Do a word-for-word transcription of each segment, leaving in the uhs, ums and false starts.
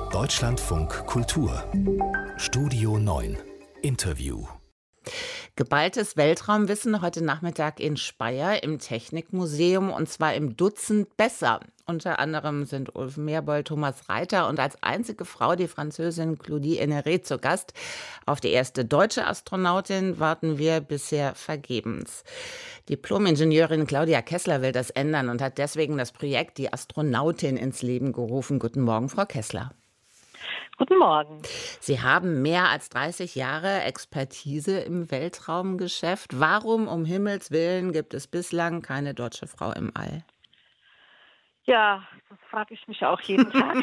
Deutschlandfunk Kultur Studio neun Interview. Geballtes Weltraumwissen heute Nachmittag in Speyer im Technikmuseum, und zwar im Dutzend besser. Unter anderem sind Ulf Merbold, Thomas Reiter und als einzige Frau die Französin Claudie Enneret zu Gast. Auf die erste deutsche Astronautin warten wir bisher vergebens. Diplom-Ingenieurin Claudia Kessler will das ändern und hat deswegen das Projekt Die Astronautin ins Leben gerufen. Guten Morgen, Frau Kessler. Guten Morgen. Sie haben mehr als dreißig Jahre Expertise im Weltraumgeschäft. Warum um Himmels Willen gibt es bislang keine deutsche Frau im All? Ja, das frage ich mich auch jeden Tag.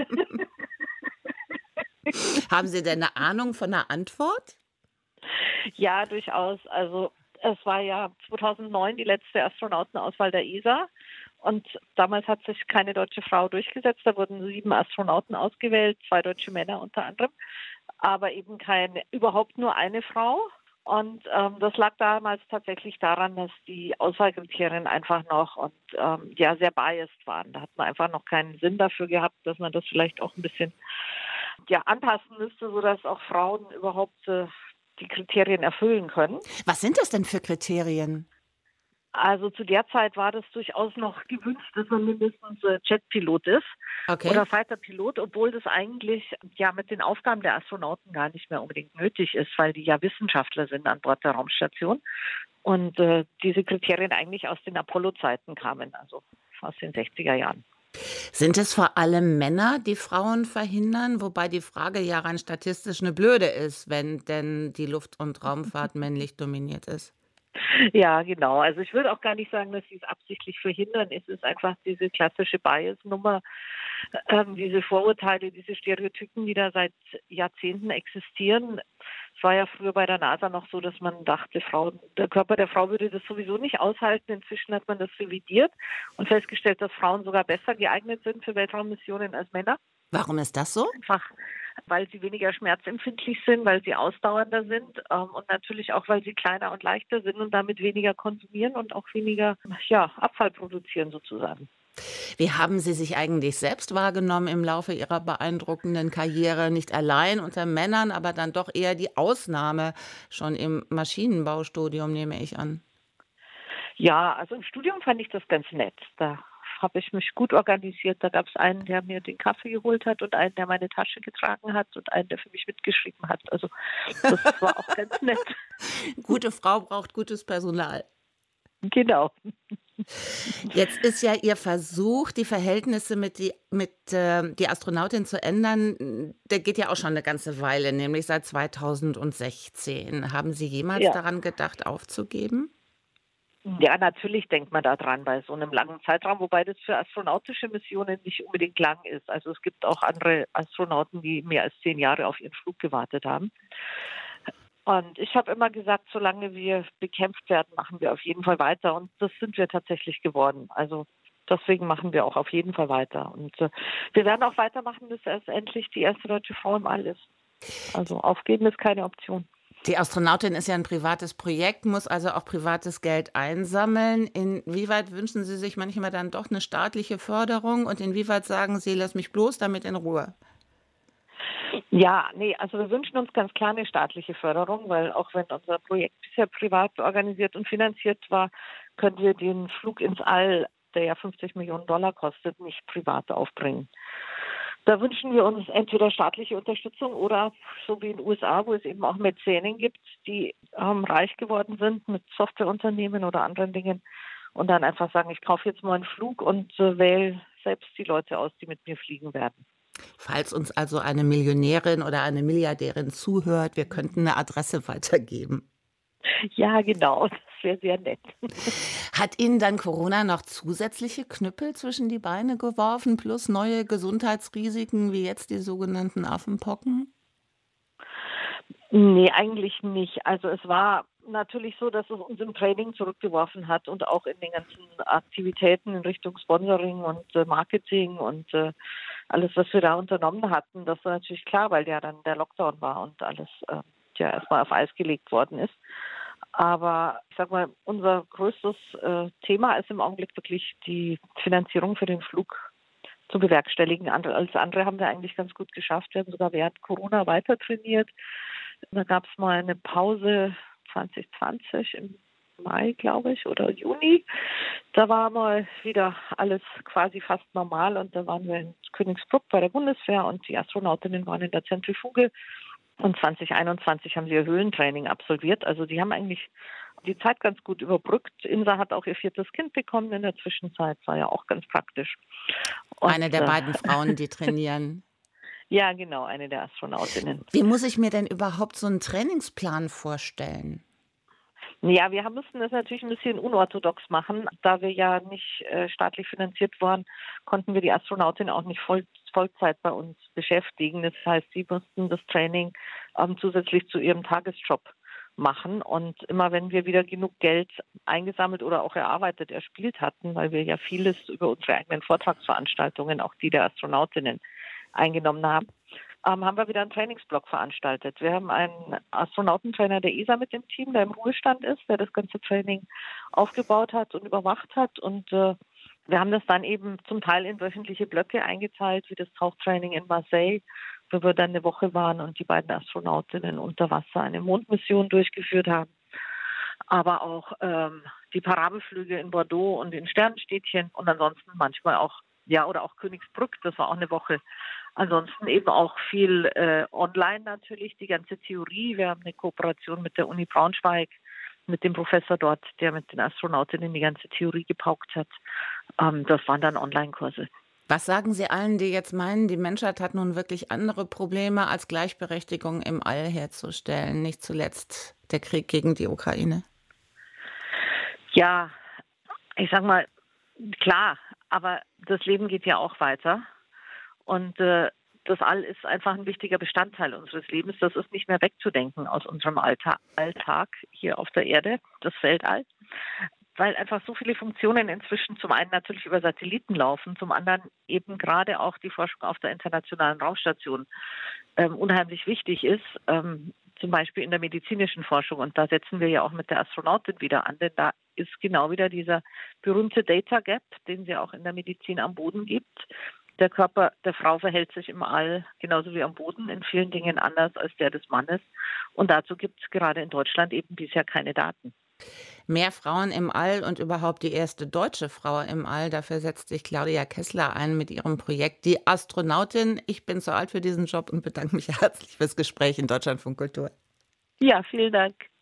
Haben Sie denn eine Ahnung von der Antwort? Ja, durchaus. Also es war ja zweitausendneun die letzte Astronautenauswahl der E S A. Und damals hat sich keine deutsche Frau durchgesetzt. Da wurden sieben Astronauten ausgewählt, zwei deutsche Männer unter anderem, aber eben keine, überhaupt nur eine Frau. Und ähm, das lag damals tatsächlich daran, dass die Auswahlkriterien einfach noch und ähm, ja sehr biased waren. Da hat man einfach noch keinen Sinn dafür gehabt, dass man das vielleicht auch ein bisschen ja anpassen müsste, sodass auch Frauen überhaupt äh, die Kriterien erfüllen können. Was sind das denn für Kriterien? Also zu der Zeit war das durchaus noch gewünscht, dass man mindestens Jetpilot ist Okay. oder Fighterpilot, obwohl das eigentlich ja mit den Aufgaben der Astronauten gar nicht mehr unbedingt nötig ist, weil die ja Wissenschaftler sind an Bord der Raumstation und äh, diese Kriterien eigentlich aus den Apollo-Zeiten kamen, also aus den sechziger Jahren. Sind es vor allem Männer, die Frauen verhindern? Wobei die Frage ja rein statistisch eine blöde ist, wenn denn die Luft- und Raumfahrt männlich dominiert ist. Ja, genau. Also ich würde auch gar nicht sagen, dass sie es absichtlich verhindern. Es ist einfach diese klassische Bias-Nummer, ähm, diese Vorurteile, diese Stereotypen, die da seit Jahrzehnten existieren. Es war ja früher bei der NASA noch so, dass man dachte, Frau, der Körper der Frau würde das sowieso nicht aushalten. Inzwischen hat man das revidiert und festgestellt, dass Frauen sogar besser geeignet sind für Weltraummissionen als Männer. Warum ist das so? Einfach, weil sie weniger schmerzempfindlich sind, weil sie ausdauernder sind ähm, und natürlich auch, weil sie kleiner und leichter sind und damit weniger konsumieren und auch weniger ja, Abfall produzieren sozusagen. Wie haben Sie sich eigentlich selbst wahrgenommen im Laufe Ihrer beeindruckenden Karriere? Nicht allein unter Männern, aber dann doch eher die Ausnahme, schon im Maschinenbaustudium, nehme ich an. Ja, also im Studium fand ich das ganz nett. Da habe ich mich gut organisiert. Da gab es einen, der mir den Kaffee geholt hat und einen, der meine Tasche getragen hat und einen, der für mich mitgeschrieben hat. Also das war auch ganz nett. Gute Frau braucht gutes Personal. Genau. Jetzt ist ja Ihr Versuch, die Verhältnisse mit die, mit äh, die Astronautin zu ändern, der geht ja auch schon eine ganze Weile, nämlich seit zweitausendsechzehn. Haben Sie jemals Ja. daran gedacht, aufzugeben? Ja, natürlich denkt man da dran bei so einem langen Zeitraum, wobei das für astronautische Missionen nicht unbedingt lang ist. Also es gibt auch andere Astronauten, die mehr als zehn Jahre auf ihren Flug gewartet haben. Und ich habe immer gesagt, solange wir bekämpft werden, machen wir auf jeden Fall weiter. Und das sind wir tatsächlich geworden. Also deswegen machen wir auch auf jeden Fall weiter. Und äh, wir werden auch weitermachen, bis erst endlich die erste deutsche Frau im All ist. Also aufgeben ist keine Option. Die Astronautin ist ja ein privates Projekt, muss also auch privates Geld einsammeln. Inwieweit wünschen Sie sich manchmal dann doch eine staatliche Förderung und inwieweit sagen Sie, lass mich bloß damit in Ruhe? Ja, nee, also wir wünschen uns ganz klar eine staatliche Förderung, weil auch wenn unser Projekt bisher privat organisiert und finanziert war, können wir den Flug ins All, der ja fünfzig Millionen Dollar kostet, nicht privat aufbringen. Da wünschen wir uns entweder staatliche Unterstützung oder so wie in den U S A, wo es eben auch Mäzenen gibt, die ähm, reich geworden sind mit Softwareunternehmen oder anderen Dingen und dann einfach sagen, ich kaufe jetzt mal einen Flug und äh, wähle selbst die Leute aus, die mit mir fliegen werden. Falls uns also eine Millionärin oder eine Milliardärin zuhört, wir könnten eine Adresse weitergeben. Ja, genau, das wäre sehr nett. Hat Ihnen dann Corona noch zusätzliche Knüppel zwischen die Beine geworfen, plus neue Gesundheitsrisiken wie jetzt die sogenannten Affenpocken? Nee, eigentlich nicht. Also es war natürlich so, dass es uns im Training zurückgeworfen hat und auch in den ganzen Aktivitäten in Richtung Sponsoring und äh, Marketing und äh, alles, was wir da unternommen hatten. Das war natürlich klar, weil ja dann der Lockdown war und alles äh, ja erstmal auf Eis gelegt worden ist. Aber ich sag mal, unser größtes äh, Thema ist im Augenblick wirklich die Finanzierung für den Flug zu bewerkstelligen. Andere, alles andere haben wir eigentlich ganz gut geschafft. Wir haben sogar während Corona weiter trainiert. Da gab es mal eine Pause zwanzig zwanzig im Mai, glaube ich, oder Juni. Da war mal wieder alles quasi fast normal und da waren wir in Königsbruck bei der Bundeswehr und die Astronautinnen waren in der Zentrifuge und zwanzig einundzwanzig haben sie ihr Höhentraining absolviert. Also die haben eigentlich die Zeit ganz gut überbrückt. Insa hat auch ihr viertes Kind bekommen in der Zwischenzeit, war ja auch ganz praktisch. Und, Eine der äh, beiden Frauen, die trainieren. Ja, genau, eine der Astronautinnen. Wie muss ich mir denn überhaupt so einen Trainingsplan vorstellen? Ja, wir haben- mussten das natürlich ein bisschen unorthodox machen. Da wir ja nicht äh, staatlich finanziert waren, konnten wir die Astronautin auch nicht voll, Vollzeit bei uns beschäftigen. Das heißt, sie mussten das Training ähm, zusätzlich zu ihrem Tagesjob machen. Und immer wenn wir wieder genug Geld eingesammelt oder auch erarbeitet, erspielt hatten, weil wir ja vieles über unsere eigenen Vortragsveranstaltungen, auch die der Astronautinnen, eingenommen haben, ähm, haben wir wieder einen Trainingsblock veranstaltet. Wir haben einen Astronautentrainer der E S A mit im Team, der im Ruhestand ist, der das ganze Training aufgebaut hat und überwacht hat. Und äh, wir haben das dann eben zum Teil in wöchentliche Blöcke eingeteilt, wie das Tauchtraining in Marseille, wo wir dann eine Woche waren und die beiden Astronautinnen unter Wasser eine Mondmission durchgeführt haben. Aber auch ähm, die Parabelflüge in Bordeaux und in Sternenstädtchen und ansonsten manchmal auch, ja, oder auch Königsbrück, das war auch eine Woche. Ansonsten eben auch viel äh, online natürlich, die ganze Theorie. Wir haben eine Kooperation mit der Uni Braunschweig, mit dem Professor dort, der mit den Astronautinnen die ganze Theorie gepaukt hat. Ähm, das waren dann Online-Kurse. Was sagen Sie allen, die jetzt meinen, die Menschheit hat nun wirklich andere Probleme, als Gleichberechtigung im All herzustellen, nicht zuletzt der Krieg gegen die Ukraine? Ja, ich sag mal, klar, aber das Leben geht ja auch weiter. Und äh, das All ist einfach ein wichtiger Bestandteil unseres Lebens. Das ist nicht mehr wegzudenken aus unserem Alltag, Alltag hier auf der Erde, das Weltall. Weil einfach so viele Funktionen inzwischen zum einen natürlich über Satelliten laufen, zum anderen eben gerade auch die Forschung auf der Internationalen Raumstation ähm, unheimlich wichtig ist, ähm, zum Beispiel in der medizinischen Forschung. Und da setzen wir ja auch mit der Astronautin wieder an, denn da ist genau wieder dieser berühmte Data Gap, den es ja auch in der Medizin am Boden gibt. Der Körper der Frau verhält sich im All genauso wie am Boden in vielen Dingen anders als der des Mannes. Und dazu gibt es gerade in Deutschland eben bisher keine Daten. Mehr Frauen im All und überhaupt die erste deutsche Frau im All. Dafür setzt sich Claudia Kessler ein mit ihrem Projekt Die Astronautin. Ich bin zu alt für diesen Job und bedanke mich herzlich fürs Gespräch in Deutschlandfunk Kultur. Ja, vielen Dank.